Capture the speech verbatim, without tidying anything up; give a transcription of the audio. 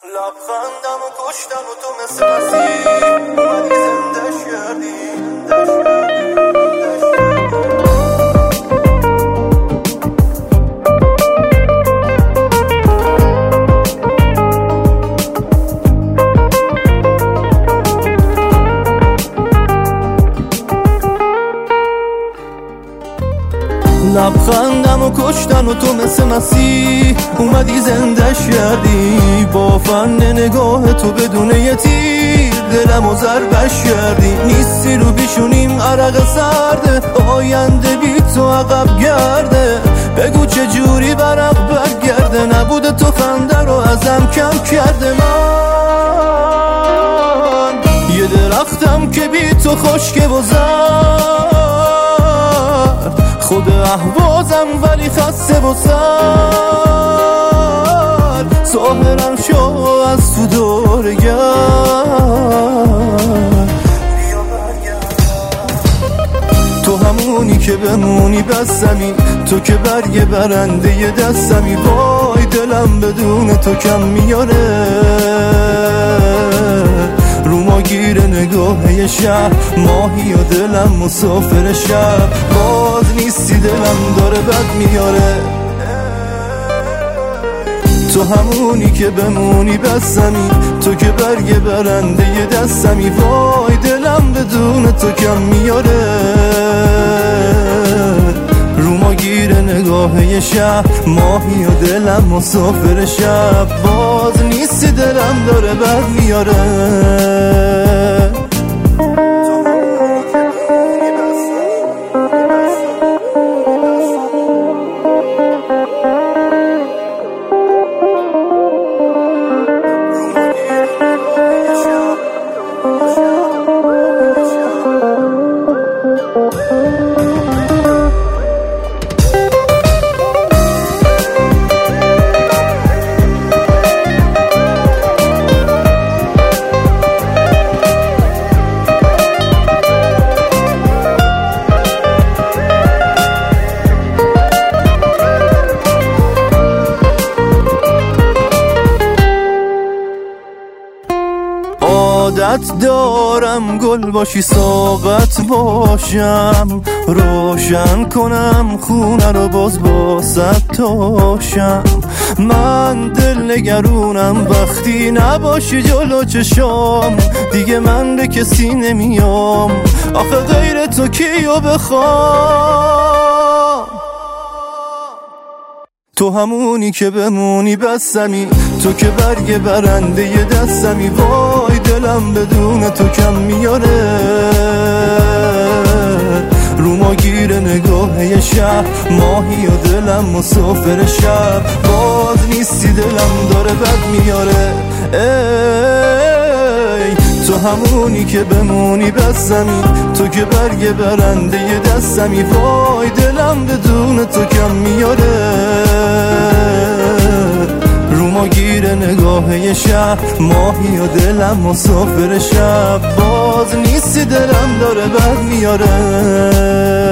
لبخندم و کشتم و تو مثل مسیح اومدی زندش کردی. لبخندم و کشتن و تو مثل مسیح اومدی زندش کردی. با فن نگاه تو بدون یه تیر دلم و ضربش کردی. نیستی رو بیشونیم عرق سرده، آینده بی تو عقب گرده. بگو چه جوری برق برگرده، نبوده تو خنده رو ازم کم کرده. من یه درختم که بی تو خشکه و زرد، خود احوازم ولی خسته و سر. ظاهرم شو از تو دور گرد، تو همونی که بمونی بسمی، تو که برگ برنده ی دستمی. وای دلم بدون تو کم میاره، رو ما گیر نگاه ی شب ماهی و دلم مسافر شب. باز نیستی دلم داره بد میاره، تو همونی که بمونی بسمی، تو که برگ برنده ی دستمی. وای دلم بدون تو کم میاره، رو ما گیر نگاه ی شب ماهی و دلم مسافر شب. باز نیستی دلم داره بد میاره. عادت دارم گل باشی ساقت باشم، روشن کنم خونه رو باز با ستاشم. من دل نگرونم وقتی نباشی جلو چشام، دیگه من به کسی نمیام آخه غیر تو کیو بخوام. تو همونی که بمونی بسمی، تو که برگ برنده ی دستمی. وای دلم بدون تو کم میاره، رو ما گیر نگاه ی شب ماهی و دلم مسافر شب. باز نیستی دلم داره بد میاره، ای تو همونی که بمونی بسمی، تو که برگ برنده ی دستمی. وای دلم بدون تو کم میاره، رو ما گیر نگاه ی شب ماهی و دلم مسافر شب. باز نیستی دلم داره بد میاره.